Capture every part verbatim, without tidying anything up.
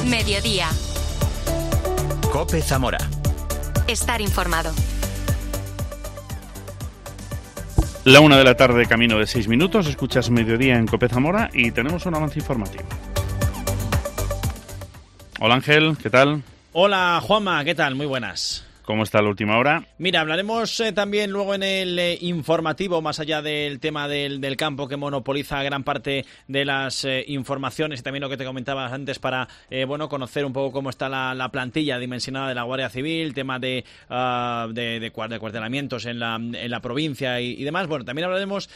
Mediodía. COPE Zamora. Estar informado. La una de la tarde, camino de seis minutos, escuchas Mediodía en COPE Zamora y tenemos un avance informativo. Hola Ángel, ¿qué tal? Hola Juanma, ¿qué tal? Muy buenas. ¿Cómo está la última hora? Mira, hablaremos eh, también luego en el eh, informativo, más allá del tema del, del campo que monopoliza gran parte de las eh, informaciones y también lo que te comentabas antes para eh, bueno conocer un poco cómo está la, la plantilla dimensionada de la Guardia Civil, tema de, uh, de, de, de cuartelamientos en la, en la provincia y, y demás. Bueno, también hablaremos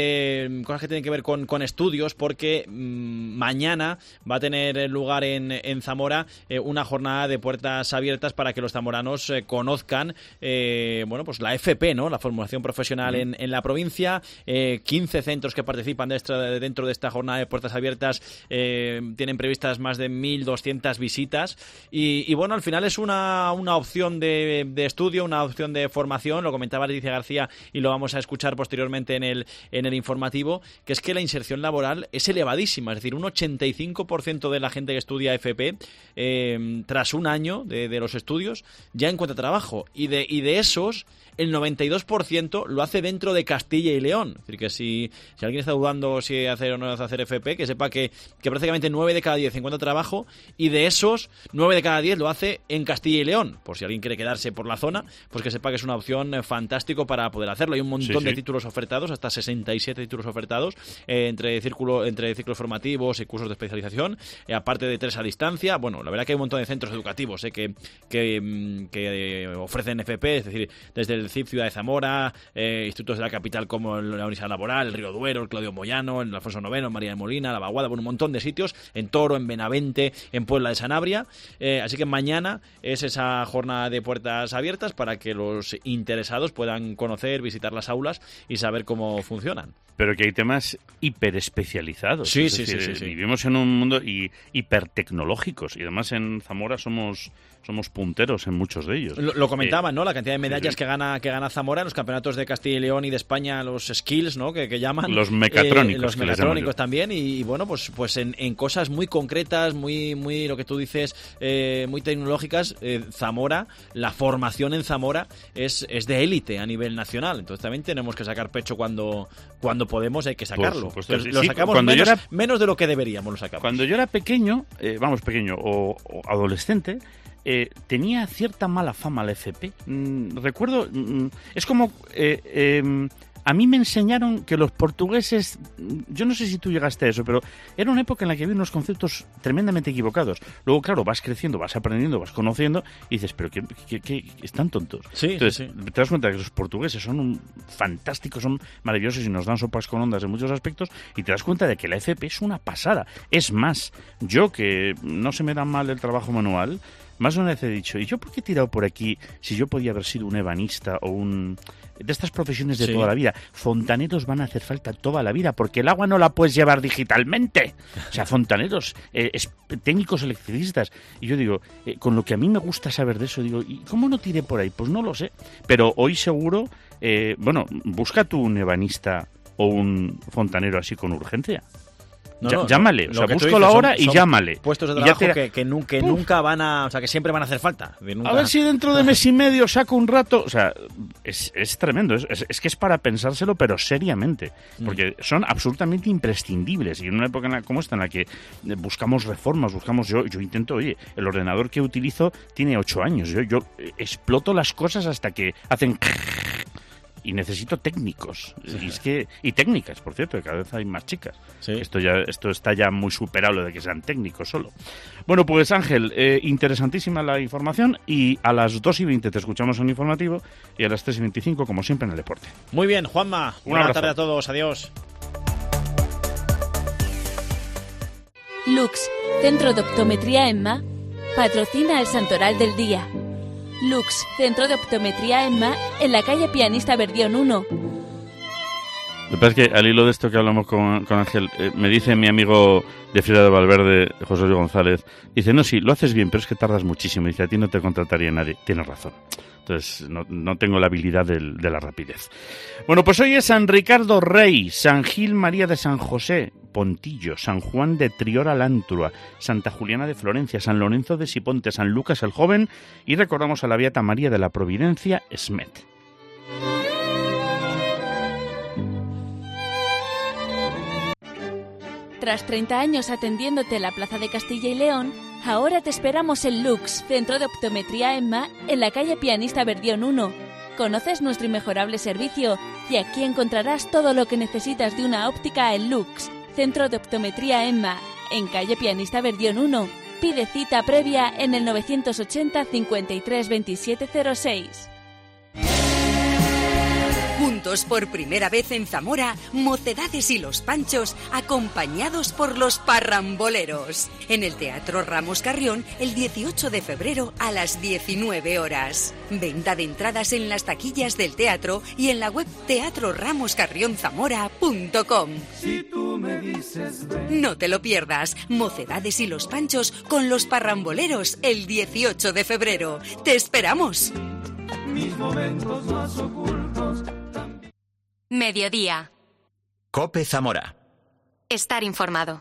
de cosas que tienen que ver con, con estudios porque mmm, mañana va a tener lugar en, en Zamora eh, una jornada de puertas abiertas para que los zamoranos eh, conozcan eh, bueno pues la F P, ¿no? La formación profesional en, en la provincia. eh, quince centros que participan de esta, de, dentro de esta jornada de puertas abiertas eh, tienen previstas más de mil doscientas visitas y, y bueno, al final es una, una opción de, de estudio, una opción de formación, lo comentaba Leticia García y lo vamos a escuchar posteriormente en el, en el informativo, que es que la inserción laboral es elevadísima, es decir, un ochenta y cinco por ciento de la gente que estudia F P eh, tras un año de, de los estudios ya encuentra trabajo. Trabajo y de y de esos el noventa y dos por ciento lo hace dentro de Castilla y León. Es decir, que si, si alguien está dudando si hacer o no hacer F P, que sepa que, que prácticamente nueve de cada diez encuentra trabajo y de esos nueve de cada diez lo hace en Castilla y León. Por si alguien quiere quedarse por la zona, pues que sepa que es una opción eh, fantástico para poder hacerlo. Hay un montón sí, sí. de títulos ofertados, hasta sesenta y siete títulos ofertados eh, entre, círculo, entre ciclos formativos y cursos de especialización, eh, aparte de tres a distancia. Bueno, la verdad que hay un montón de centros educativos eh, que, que, que eh, ofrecen F P, es decir, desde el C I P Ciudad de Zamora, eh, institutos de la capital como la Universidad Laboral, el Río Duero, el Claudio Moyano, el Alfonso noveno, María de Molina, la Vaguada, bueno, un montón de sitios, en Toro, en Benavente, en Puebla de Sanabria. Eh, así que mañana es esa jornada de puertas abiertas para que los interesados puedan conocer, visitar las aulas y saber cómo funcionan. Pero que hay temas hiperespecializados. Sí, es sí, decir, sí, sí, sí. Vivimos en un mundo y, hipertecnológicos y además en Zamora somos somos punteros en muchos de ellos. Lo, lo comentaban, eh, ¿no? La cantidad de medallas sí, sí. que gana que gana Zamora en los campeonatos de Castilla y León y de España, los skills, ¿no? Que, que llaman. Los mecatrónicos. Eh, los que mecatrónicos también y, y bueno, pues pues en, en cosas muy concretas, muy muy lo que tú dices, eh, muy tecnológicas, eh, Zamora, la formación en Zamora es, es de élite a nivel nacional. Entonces también tenemos que sacar pecho cuando, cuando podemos, hay que sacarlo. Supuesto, Entonces, sí, lo sí, sacamos cuando menos, yo era, menos de lo que deberíamos, lo sacamos. Cuando yo era pequeño, eh, vamos, pequeño o, o adolescente, Eh, tenía cierta mala fama la F P. Mm, recuerdo, mm, es como... Eh, eh, a mí me enseñaron que los portugueses, yo no sé si tú llegaste a eso, pero era una época en la que había unos conceptos tremendamente equivocados. Luego, claro, vas creciendo, vas aprendiendo, vas conociendo y dices, pero que, que, que están tontos. Sí, Entonces, sí, sí. te das cuenta que los portugueses son un, fantásticos, son maravillosos y nos dan sopas con ondas en muchos aspectos y te das cuenta de que la F P es una pasada. Es más, yo que no se me da mal el trabajo manual, más de una vez he dicho, ¿y yo por qué he tirado por aquí si yo podía haber sido un ebanista o un... de estas profesiones de sí. toda la vida? Fontaneros van a hacer falta toda la vida porque el agua no la puedes llevar digitalmente. O sea, fontaneros, eh, es, técnicos electricistas. Y yo digo, eh, con lo que a mí me gusta saber de eso, digo, ¿y cómo no tiré por ahí? Pues no lo sé. Pero hoy seguro, eh, bueno, busca tú un ebanista o un fontanero así con urgencia. No, no, llámale, o sea, búscalo ahora y llámale. Puestos de trabajo te... que, que, nu- que nunca van a, o sea, que siempre van a hacer falta. Nunca... A ver si dentro de mes y medio saco un rato, o sea, es, es tremendo, es, es, es que es para pensárselo, pero seriamente, porque mm. son absolutamente imprescindibles y en una época en la, como esta en la que buscamos reformas, buscamos, yo, yo intento, oye, el ordenador que utilizo tiene ocho años, yo, yo exploto las cosas hasta que hacen... y necesito técnicos y, es que, y técnicas, por cierto, que cada vez hay más chicas. Sí. Esto ya esto está ya muy superado lo de que sean técnicos solo. Bueno, pues Ángel, eh, interesantísima la información y a las dos y veinte te escuchamos en el informativo y a las tres y veinticinco, como siempre, en el deporte. Muy bien, Juanma. Un Buena abrazo. tarde a todos. Adiós. Lux, Centro de Optometría EMMA, patrocina el Santoral del Día. Lux, Centro de Optometría EMMA, en la calle Pianista Verdión uno. Lo que pasa es que al hilo de esto que hablamos con, con Ángel, eh, me dice mi amigo de Friera de Valverde, José Luis González, dice, no, sí, lo haces bien, pero es que tardas muchísimo. Dice, a ti no te contrataría nadie. Tienes razón. Entonces, no, no tengo la habilidad del, de la rapidez. Bueno, pues hoy es San Ricardo Rey, San Gil María de San José, Pontillo, San Juan de Triora Lántua, Santa Juliana de Florencia, San Lorenzo de Siponte, San Lucas el Joven, y recordamos a la Beata María de la Providencia, Smet. Tras treinta años atendiéndote en la Plaza de Castilla y León, ahora te esperamos en Lux, Centro de Optometría EMMA, en la calle Pianista Verdión uno. Conoces nuestro inmejorable servicio y aquí encontrarás todo lo que necesitas de una óptica en Lux, Centro de Optometría EMMA, en calle Pianista Verdión uno. Pide cita previa en el novecientos ochenta, cincuenta y tres, veintisiete cero seis. Juntos por primera vez en Zamora, Mocedades y los Panchos, acompañados por los Parramboleros. En el Teatro Ramos Carrión, el dieciocho de febrero a las diecinueve horas. Venta de entradas en las taquillas del teatro y en la web teatro ramos carrión zamora punto com. Si tú me dices ven. No te lo pierdas, Mocedades y los Panchos con los Parramboleros el dieciocho de febrero. ¡Te esperamos! Mis momentos más ocultos. Mediodía. COPE Zamora. Estar informado.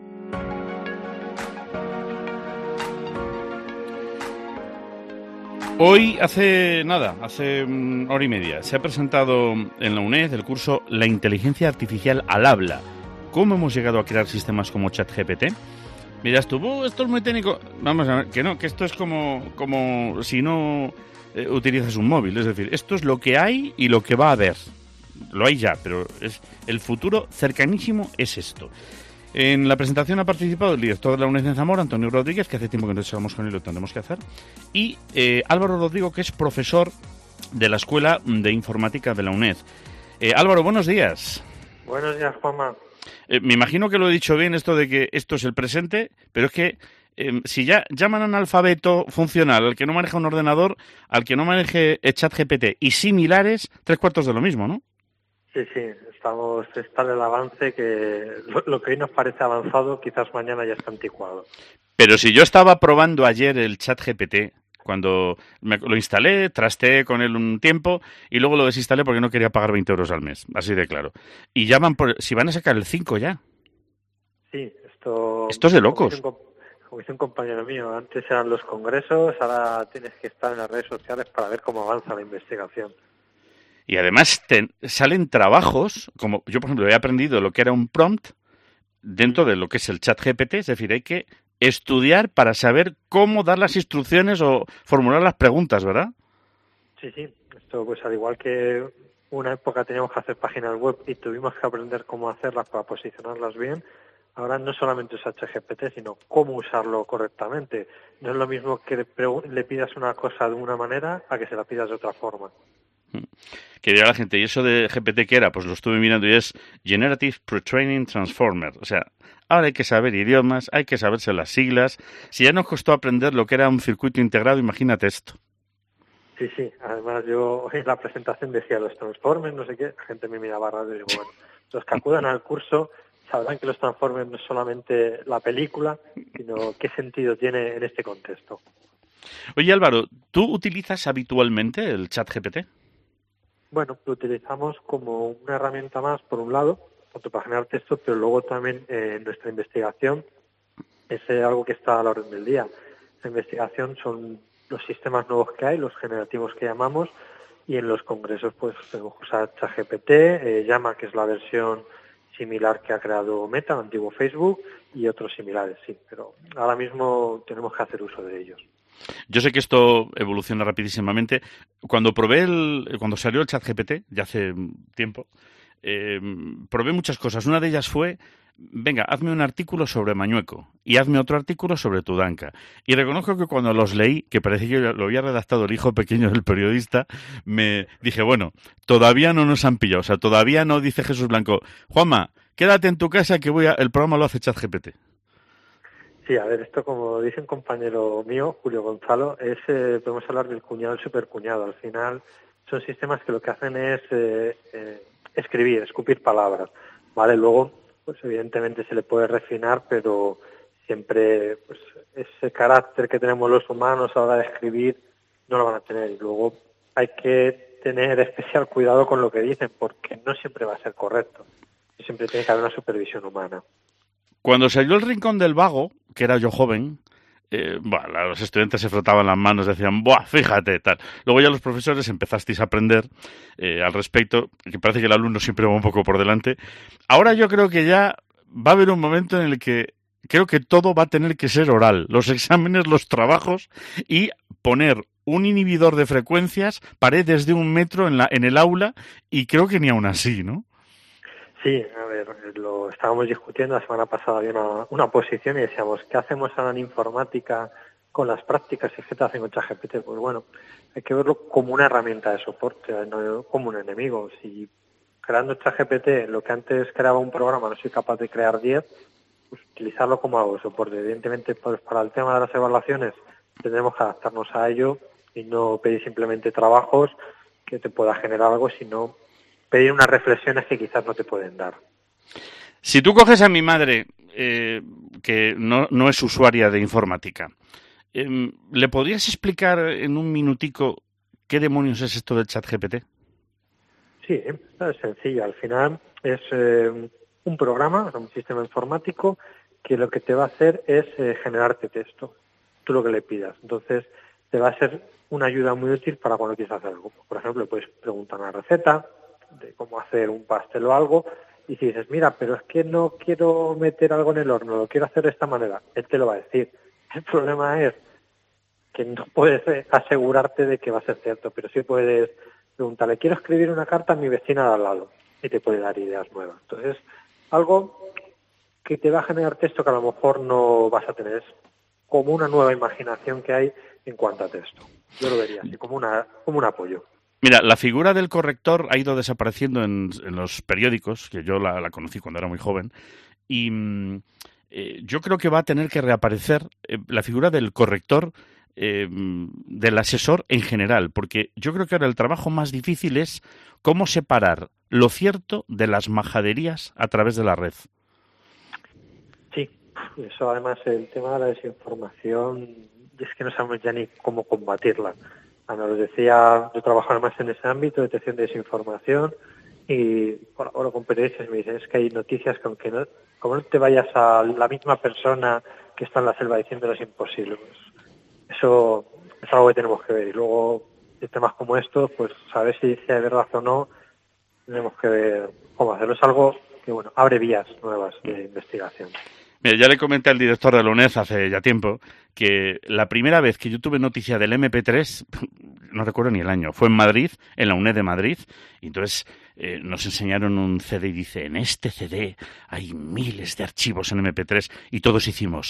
Hoy, hace nada, hace um, hora y media, se ha presentado en la UNED el curso La inteligencia artificial al habla. ¿Cómo hemos llegado a crear sistemas como ChatGPT? Miras tú, oh, esto es muy técnico. Vamos a ver, que no, que esto es como, como si no eh, utilizas un móvil. Es decir, esto es lo que hay y lo que va a haber. Lo hay ya, pero es el futuro cercanísimo es esto. En la presentación ha participado el director de la UNED en Zamora, Antonio Rodríguez, que hace tiempo que no echamos con él, lo tendremos que hacer, y eh, Álvaro Rodrigo, que es profesor de la Escuela de Informática de la UNED. Eh, Álvaro, buenos días. Buenos días, Juanma. Eh, me imagino que lo he dicho bien, esto de que esto es el presente, pero es que eh, si ya llaman analfabeto funcional al que no maneja un ordenador, al que no maneje ChatGPT y similares, tres cuartos de lo mismo, ¿no? Sí, sí, estamos, está el avance que lo, lo que hoy nos parece avanzado, quizás mañana ya está anticuado. Pero si yo estaba probando ayer el ChatGPT, cuando me, lo instalé, trasteé con él un tiempo y luego lo desinstalé porque no quería pagar veinte euros al mes, así de claro. Y ya van por, si van a sacar el cinco ya. Sí, esto... Esto es de locos. Como dice, un, como dice un compañero mío, antes eran los congresos, ahora tienes que estar en las redes sociales para ver cómo avanza la investigación. Y además te, salen trabajos, como yo por ejemplo he aprendido lo que era un prompt dentro de lo que es el ChatGPT, es decir, hay que estudiar para saber cómo dar las instrucciones o formular las preguntas, ¿verdad? Sí, sí, esto pues al igual que una época teníamos que hacer páginas web y tuvimos que aprender cómo hacerlas para posicionarlas bien, ahora no solamente es ChatGPT, sino cómo usarlo correctamente. No es lo mismo que le pidas una cosa de una manera a que se la pidas de otra forma. Que dirá la gente, ¿y eso de G P T qué era? Pues lo estuve mirando y es Generative Pre-Training Transformer. O sea, ahora hay que saber idiomas, hay que saberse las siglas. Si ya nos costó aprender lo que era un circuito integrado, imagínate esto. Sí, sí. Además, yo en la presentación decía los Transformers, no sé qué. La gente me miraba raro y digo, bueno, los que acudan al curso sabrán que los Transformers no es solamente la película, sino qué sentido tiene en este contexto. Oye, Álvaro, ¿tú utilizas habitualmente el ChatGPT? Bueno, lo utilizamos como una herramienta más, por un lado, tanto para generar texto, pero luego también eh, en nuestra investigación es eh, algo que está a la orden del día. La investigación son los sistemas nuevos que hay, los generativos que llamamos, y en los congresos pues tenemos que usar ChatGPT, eh, Llama, que es la versión similar que ha creado Meta, el antiguo Facebook, y otros similares, sí, pero ahora mismo tenemos que hacer uso de ellos. Yo sé que esto evoluciona rapidísimamente. Cuando probé el, cuando salió el ChatGPT, ya hace tiempo, eh, probé muchas cosas. Una de ellas fue, venga, hazme un artículo sobre Mañueco y hazme otro artículo sobre Tudanca. Y reconozco que cuando los leí, que parece que lo había redactado el hijo pequeño del periodista, me dije, bueno, todavía no nos han pillado. O sea, todavía no dice Jesús Blanco, Juanma, quédate en tu casa que voy a, el programa lo hace ChatGPT. Sí, a ver, esto como dice un compañero mío, Julio Gonzalo, es eh, podemos hablar del cuñado, el supercuñado. Al final son sistemas que lo que hacen es eh, eh, escribir, escupir palabras, ¿vale? Luego, pues evidentemente se le puede refinar, pero siempre pues ese carácter que tenemos los humanos a la hora de escribir no lo van a tener. Y luego hay que tener especial cuidado con lo que dicen, porque no siempre va a ser correcto. Siempre tiene que haber una supervisión humana. Cuando salió El Rincón del Vago, que era yo joven, eh, bueno, los estudiantes se frotaban las manos, decían, ¡buah, fíjate! Tal. Luego ya los profesores empezasteis a aprender eh, al respecto, que parece que el alumno siempre va un poco por delante. Ahora yo creo que ya va a haber un momento en el que creo que todo va a tener que ser oral. Los exámenes, los trabajos y poner un inhibidor de frecuencias, paredes de un metro en, la, en el aula, y creo que ni aún así, ¿no? Sí, a ver, lo estábamos discutiendo la semana pasada, había una, una posición y decíamos, ¿qué hacemos ahora en informática con las prácticas y qué te hacen con ChatGPT? Pues bueno, hay que verlo como una herramienta de soporte, no como un enemigo. Si creando ChatGPT, lo que antes creaba un programa, no soy capaz de crear diez, pues utilizarlo como algo de soporte. Evidentemente, pues para el tema de las evaluaciones tendremos que adaptarnos a ello y no pedir simplemente trabajos que te pueda generar algo, sino pedir unas reflexiones que quizás no te pueden dar. Si tú coges a mi madre, eh, que no, no es usuaria de informática, eh, ¿le podrías explicar en un minutico qué demonios es esto del ChatGPT? Sí, es sencillo. Al final es eh, un programa, un sistema informático, que lo que te va a hacer es eh, generarte texto, tú lo que le pidas. Entonces, te va a ser una ayuda muy útil para cuando quieras hacer algo. Por ejemplo, le puedes preguntar una receta de cómo hacer un pastel o algo, y si dices, mira, pero es que no quiero meter algo en el horno, lo quiero hacer de esta manera, él te lo va a decir. El problema es que no puedes asegurarte de que va a ser cierto, pero sí puedes preguntarle, quiero escribir una carta a mi vecina de al lado, y te puede dar ideas nuevas. Entonces, algo que te va a generar texto que a lo mejor no vas a tener, es como una nueva imaginación que hay en cuanto a texto. Yo lo vería así, como una como un apoyo. Mira, la figura del corrector ha ido desapareciendo en, en los periódicos, que yo la, la conocí cuando era muy joven, y mm, eh, yo creo que va a tener que reaparecer eh, la figura del corrector, eh, del asesor en general, porque yo creo que ahora el trabajo más difícil es cómo separar lo cierto de las majaderías a través de la red. Sí, eso además el tema de la desinformación, es que no sabemos ya ni cómo combatirla. Ana lo decía, yo trabajo además en ese ámbito, detección de desinformación, y ahora con periodistas me dicen, es que hay noticias que aunque no, como no te vayas a la misma persona que está en la selva diciéndolo, es imposible. Pues eso es algo que tenemos que ver. Y luego, de temas como estos, pues saber si sea verdad o no, tenemos que ver cómo hacerlo. Es algo que, bueno, abre vías nuevas de investigación. Mira, ya le comenté al director de la UNED hace ya tiempo que la primera vez que yo tuve noticia del eme pe tres, no recuerdo ni el año, fue en Madrid, en la UNED de Madrid, y entonces eh, nos enseñaron un ce de y dice, en este ce de hay miles de archivos en eme pe tres, y todos hicimos,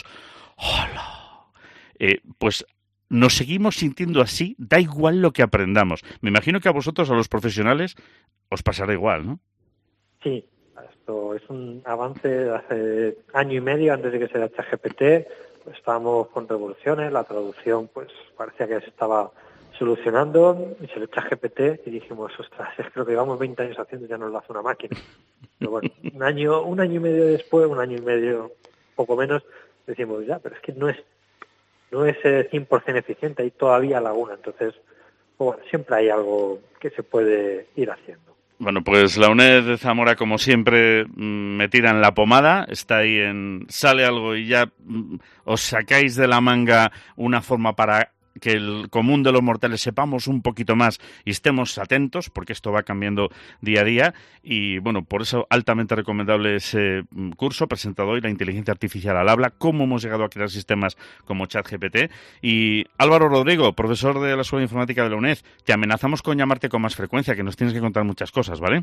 ¡hola! Eh, pues nos seguimos sintiendo así, da igual lo que aprendamos. Me imagino que a vosotros, a los profesionales, os pasará igual, ¿no? Sí. Esto es un avance de hace año y medio antes de que se dé ChatGPT. Pues estábamos con revoluciones, la traducción pues parecía que se estaba solucionando y se dio ChatGPT y dijimos, ostras, es que lo que llevamos veinte años haciendo ya nos lo hace una máquina. Pero bueno, un año, un año y medio después, un año y medio, poco menos, decimos ya, pero es que no es no es cien por ciento eficiente, hay todavía laguna. Entonces, bueno, siempre hay algo que se puede ir haciendo. Bueno, pues la UNED de Zamora, como siempre, me tiran la pomada, está ahí en... sale algo y ya os sacáis de la manga una forma para que el común de los mortales sepamos un poquito más y estemos atentos, porque esto va cambiando día a día, y bueno, por eso altamente recomendable ese curso presentado hoy, la inteligencia artificial al habla, cómo hemos llegado a crear sistemas como ChatGPT. Y Álvaro Rodrigo, profesor de la Escuela de Informática de la UNED, te amenazamos con llamarte con más frecuencia, que nos tienes que contar muchas cosas, ¿vale?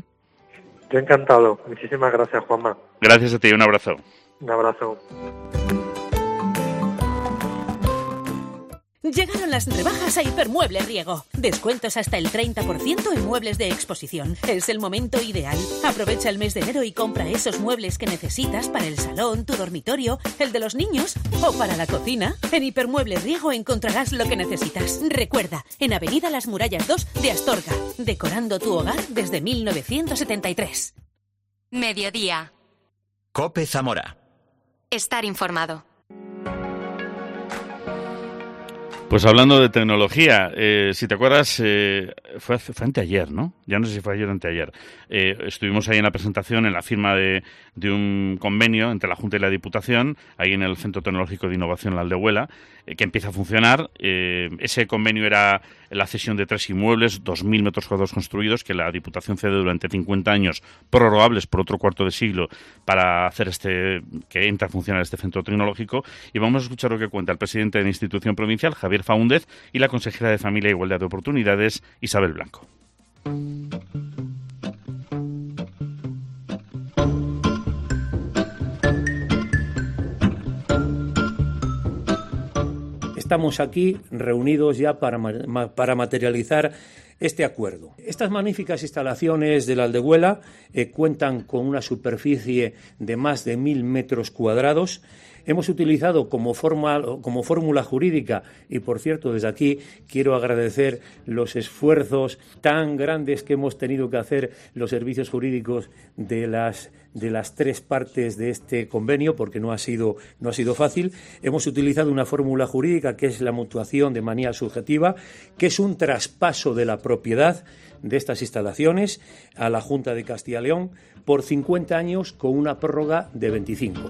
Yo encantado. Muchísimas gracias, Juanma. Gracias a ti, un abrazo. Un abrazo. Llegaron las rebajas a Hipermueble Riego. Descuentos hasta el treinta por ciento en muebles de exposición. Es el momento ideal. Aprovecha el mes de enero y compra esos muebles que necesitas para el salón, tu dormitorio, el de los niños o para la cocina. En Hipermueble Riego encontrarás lo que necesitas. Recuerda, en Avenida Las Murallas dos de Astorga. Decorando tu hogar desde mil novecientos setenta y tres. Mediodía. COPE Zamora. Estar informado. Pues hablando de tecnología, eh, si te acuerdas, eh, fue, hace, fue anteayer, ¿no? Ya no sé si fue ayer o anteayer. Eh, estuvimos ahí en la presentación, en la firma de, de un convenio entre la Junta y la Diputación, ahí en el Centro Tecnológico de Innovación La Aldehuela, eh, que empieza a funcionar. Eh, ese convenio era la cesión de tres inmuebles, dos mil metros cuadrados construidos, que la Diputación cede durante cincuenta años, prorrogables por otro cuarto de siglo, para hacer este que entre a funcionar este centro tecnológico. Y vamos a escuchar lo que cuenta el presidente de la institución provincial, Javier Faúndez, y la consejera de Familia e Igualdad de Oportunidades, Isabel Blanco. Estamos aquí reunidos ya para, para materializar este acuerdo. Estas magníficas instalaciones de la Aldehuela eh, cuentan con una superficie de más de mil metros cuadrados. Hemos utilizado como, forma, como fórmula jurídica, y por cierto, desde aquí quiero agradecer los esfuerzos tan grandes que hemos tenido que hacer los servicios jurídicos de las, de las tres partes de este convenio, porque no ha sido, no ha sido fácil. Hemos utilizado una fórmula jurídica que es la mutuación de manía subjetiva, que es un traspaso de la propiedad de estas instalaciones a la Junta de Castilla y León por cincuenta años con una prórroga de veinticinco.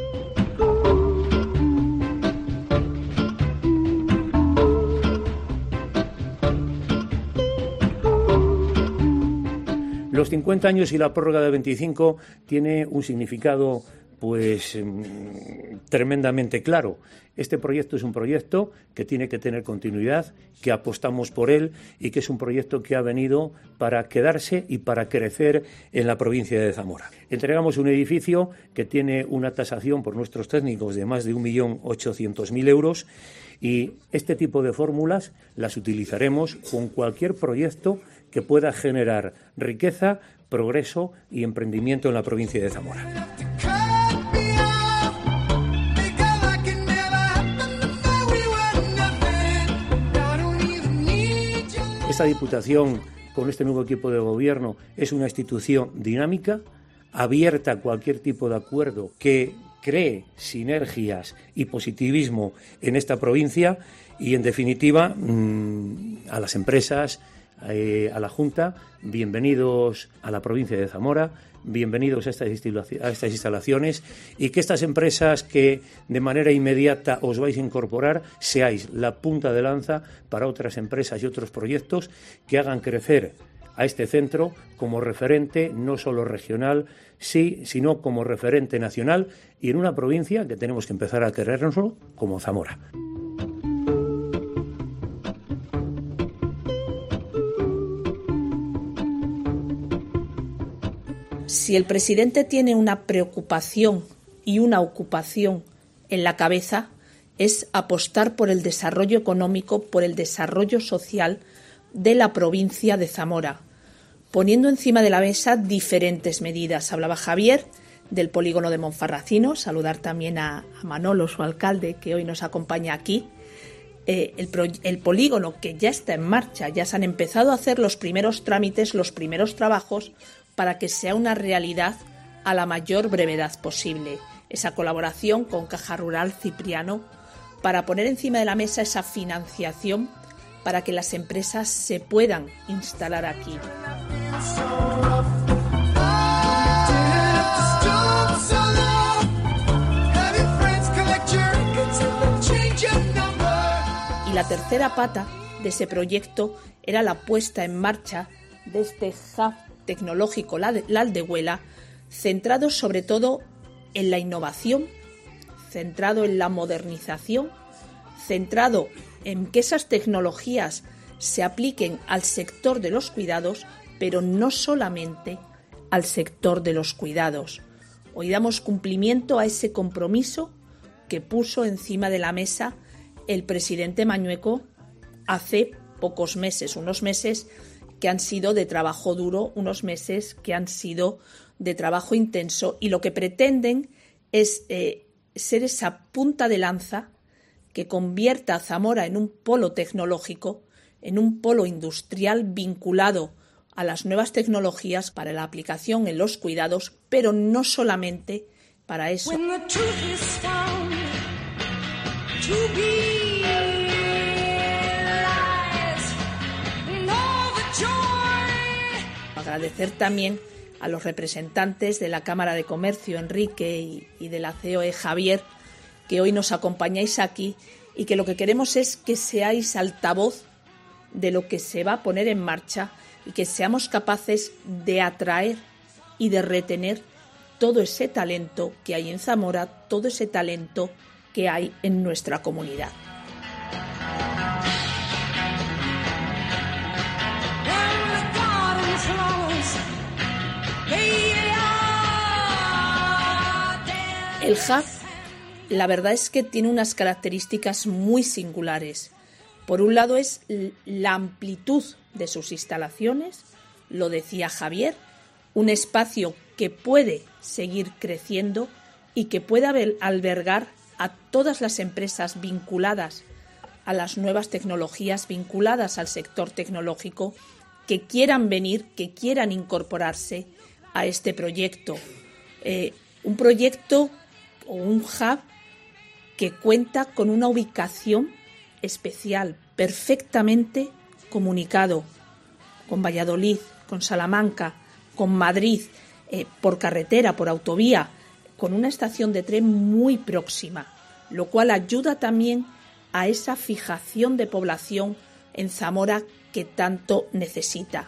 Los cincuenta años y la prórroga de veinticinco tiene un significado pues tremendamente claro. Este proyecto es un proyecto que tiene que tener continuidad, que apostamos por él y que es un proyecto que ha venido para quedarse y para crecer en la provincia de Zamora. Entregamos un edificio que tiene una tasación por nuestros técnicos de más de un millón ochocientos mil euros y este tipo de fórmulas las utilizaremos con cualquier proyecto que pueda generar riqueza, progreso y emprendimiento en la provincia de Zamora. Esta Diputación, con este nuevo equipo de gobierno, es una institución dinámica, abierta a cualquier tipo de acuerdo que cree sinergias y positivismo en esta provincia y, en definitiva, a las empresas, eh, a la Junta, bienvenidos a la provincia de Zamora, bienvenidos a estas, a estas instalaciones y que estas empresas que de manera inmediata os vais a incorporar seáis la punta de lanza para otras empresas y otros proyectos que hagan crecer a este centro como referente no solo regional, sí, sino como referente nacional y en una provincia que tenemos que empezar a querernos como Zamora. Si el presidente tiene una preocupación y una ocupación en la cabeza, es apostar por el desarrollo económico, por el desarrollo social de la provincia de Zamora, poniendo encima de la mesa diferentes medidas. Hablaba Javier del polígono de Monfarracino, saludar también a, a Manolo, su alcalde, que hoy nos acompaña aquí. Eh, el, pro, el polígono que ya está en marcha, ya se han empezado a hacer los primeros trámites, los primeros trabajos, para que sea una realidad a la mayor brevedad posible. Esa colaboración con Caja Rural Cipriano para poner encima de la mesa esa financiación para que las empresas se puedan instalar aquí. Y la tercera pata de ese proyecto era la puesta en marcha de este hub tecnológico, la, la Aldehuela, centrado sobre todo en la innovación, centrado en la modernización, centrado en que esas tecnologías se apliquen al sector de los cuidados, pero no solamente al sector de los cuidados. Hoy damos cumplimiento a ese compromiso que puso encima de la mesa el presidente Mañueco hace pocos meses, unos meses que han sido de trabajo duro, unos meses que han sido de trabajo intenso, y lo que pretenden es eh, ser esa punta de lanza que convierta a Zamora en un polo tecnológico, en un polo industrial vinculado a las nuevas tecnologías para la aplicación en los cuidados, pero no solamente para eso. Agradecer también a los representantes de la Cámara de Comercio, Enrique, y, y de la C E O E, Javier, que hoy nos acompañáis aquí y que lo que queremos es que seáis altavoz de lo que se va a poner en marcha y que seamos capaces de atraer y de retener todo ese talento que hay en Zamora, todo ese talento que hay en nuestra comunidad. El hub, la verdad es que tiene unas características muy singulares. Por un lado es la amplitud de sus instalaciones, lo decía Javier, un espacio que puede seguir creciendo y que puede albergar a todas las empresas vinculadas a las nuevas tecnologías, vinculadas al sector tecnológico, que quieran venir, que quieran incorporarse a este proyecto. Eh, un proyecto o un hub que cuenta con una ubicación especial, perfectamente comunicado con Valladolid, con Salamanca, con Madrid, eh, por carretera, por autovía, con una estación de tren muy próxima, lo cual ayuda también a esa fijación de población en Zamora que tanto necesita.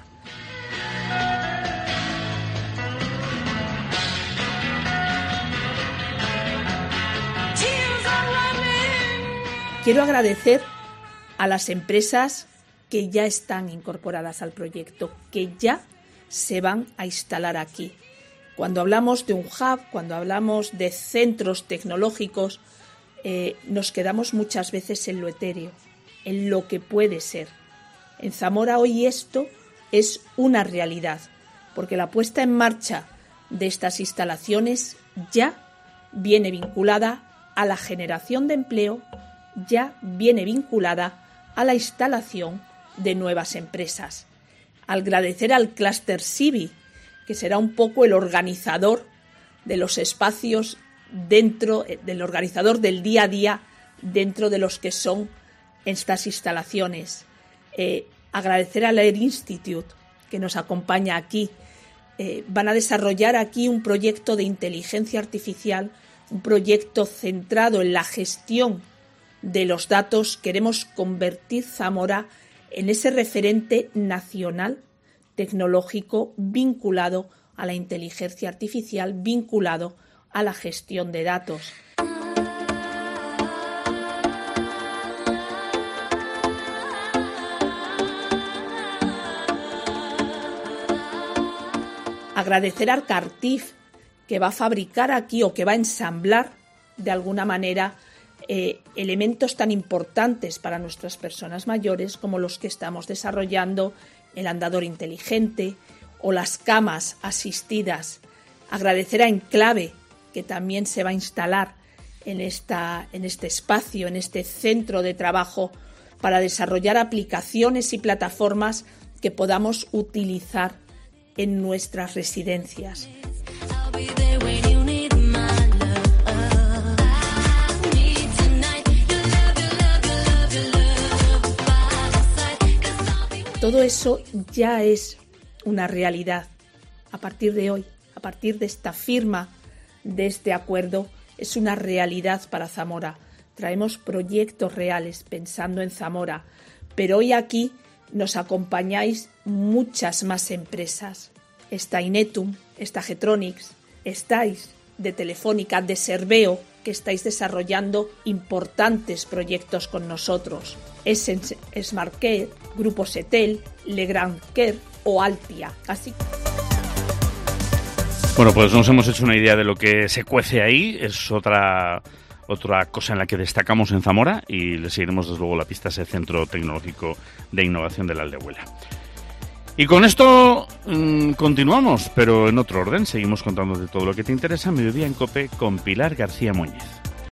Quiero agradecer a las empresas que ya están incorporadas al proyecto, que ya se van a instalar aquí. Cuando hablamos de un hub, cuando hablamos de centros tecnológicos, eh, nos quedamos muchas veces en lo etéreo, en lo que puede ser. En Zamora hoy esto es una realidad, porque la puesta en marcha de estas instalaciones ya viene vinculada a la generación de empleo, ya viene vinculada a la instalación de nuevas empresas. Agradecer al clúster Civi, que será un poco el organizador de los espacios dentro, del organizador del día a día dentro de los que son estas instalaciones. Eh, agradecer al Air Institute, que nos acompaña aquí. Eh, van a desarrollar aquí un proyecto de inteligencia artificial, un proyecto centrado en la gestión de los datos. Queremos convertir Zamora en ese referente nacional tecnológico vinculado a la inteligencia artificial, vinculado a la gestión de datos. Agradecer al Cartif, que va a fabricar aquí o que va a ensamblar de alguna manera Eh, elementos tan importantes para nuestras personas mayores como los que estamos desarrollando, el andador inteligente o las camas asistidas. Agradecer a Enclave, que también se va a instalar en, esta, en este espacio, en este centro de trabajo, para desarrollar aplicaciones y plataformas que podamos utilizar en nuestras residencias. Todo eso ya es una realidad a partir de hoy, a partir de esta firma, de este acuerdo, es una realidad para Zamora. Traemos proyectos reales pensando en Zamora, pero hoy aquí nos acompañáis muchas más empresas. Está Inetum, está Getronics, estáis de Telefónica, de Serveo, que estáis desarrollando importantes proyectos con nosotros. Es SmartCare, Grupo Setel, Legrand Care o Altia. Así. Bueno, pues nos hemos hecho una idea de lo que se cuece ahí. Es otra otra cosa en la que destacamos en Zamora, y le seguiremos desde luego la pista a ese Centro Tecnológico de Innovación de la Aldehuela. Y con esto mmm, continuamos, pero en otro orden. Seguimos contándote todo lo que te interesa. Mediodía en COPE con Pilar García Muñiz.